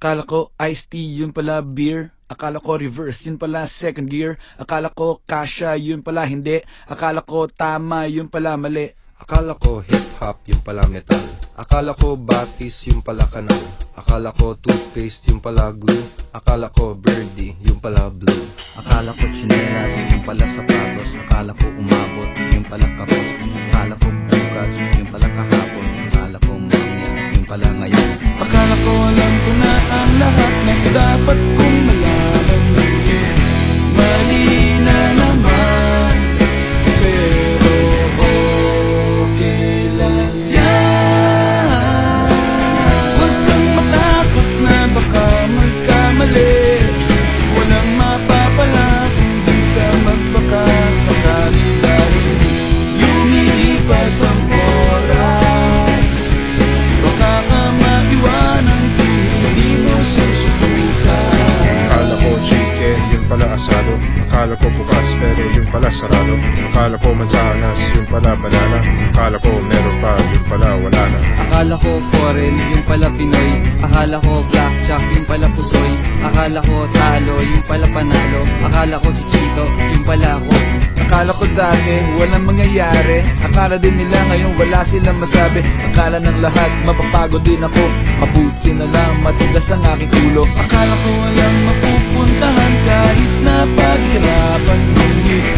Akala ko iced tea, yun pala beer. Akala ko reverse, yun pala second gear. Akala ko kasha, yun pala hindi. Akala ko tama, yun pala mali. Akala ko hip-hop, yung pala metal. Akala ko batis, yung pala kanal. Akala ko toothpaste, yung pala glue. Akala ko birdie, yung pala blue. Akala ko tsinelas, yung pala sapatos. Akala ko umabot, yung pala kapos. Akala ko bukas, yung pala kahapon. Akala ko mamaya, yung pala ngayon. Akala ko alam ko na ang lahat ng dapat kong malaman. Mali na naman, pero okay lang yan. Huwag kang matakot na baka magkamali. Walang mapapala kung di ka magbaka sakali dahil lumilipas ang oras. Baka ka maiwanan kung hindi mo susubukan. Akala ko chicken, yun pala asado. Akala ko bukas pero yun pala sarado. Akala ko mansanas, yun pala banana. Akala ko meron pa, yun pala wala na. Akala ko foreign, yung pala Pinoy. Akala ko blackjack, yung pala pusoy. Akala ko talo, yung pala panalo. Akala ko si Chito, yung pala ako. Akala ko dati walang mangyayari. Akala din nila ngayon wala silang masabi. Akala ng lahat mapapagod din ako. Mabuti na lang matigas ang aking ulo. Akala ko walang mapupuntahan kahit na paghirapan. Ngunit